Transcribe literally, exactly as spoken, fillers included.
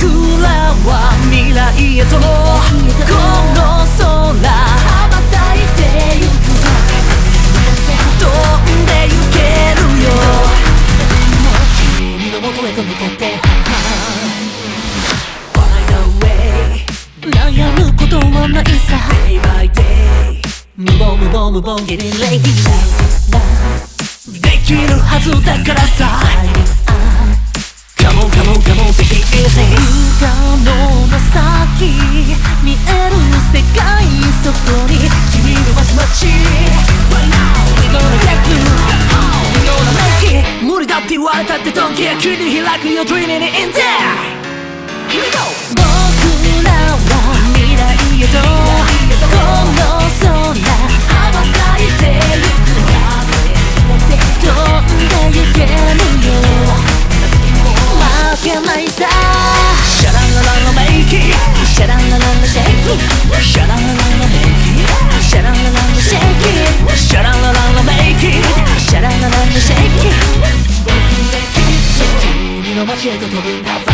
らは未来へとこの空羽ばたいてゆく飛んでゆけるよ君の元へと向かって Find a way 悩むことはないさ Day by day 無謀無謀無謀 Getting ready できるはずだからさ Come on, come on, come on, take it easy 不可能の先見える世界そこに君の街町 Right now, we gonna get through We gonna make it 無理だって言われたって Don't care 切り開く You're dreaming it in there Here we go 僕らは未来へとこの空羽ばたいてゆく飛んでゆけるよ負けないさ Sha la la la la make it Sha la la la la shake it Sha la la la la make it Sha la la la la shake it Sha la la la la make it Sha la la la la shake it 君の街へと飛ぶんだ